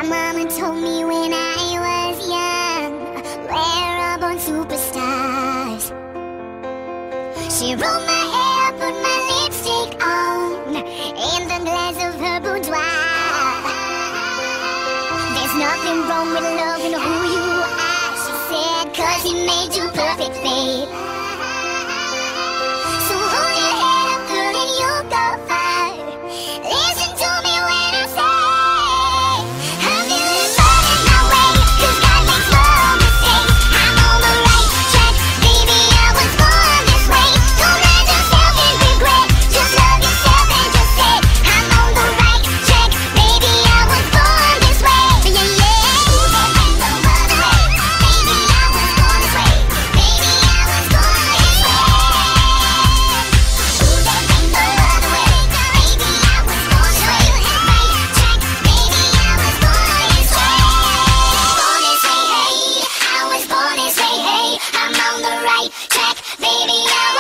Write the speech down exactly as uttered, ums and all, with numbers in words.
mama told me when I was young, we're all born superstars. She rolled my hair, put my lipstick on, in the glass of her boudoir. There's nothing wrong with loving who you are, she said, cause he made you perfectly. So hold your head up, girl, and you'll go far. Listen to me when I say I'm feeling burning my way, cause God makes no mistakes. I'm on the right track, baby, I was born this way. Don't let yourself in regret, just love yourself and just say I'm on the right track, baby, I was born this way. Yeah, yeah. Who can bring the other way? Baby, I was born this way. Baby, I was born this way. Who can bring the other way? Baby, I was born this way. Right track, baby, I was born this way. Born this way, hey. I was born this way, hey. I'm on the right track, baby, I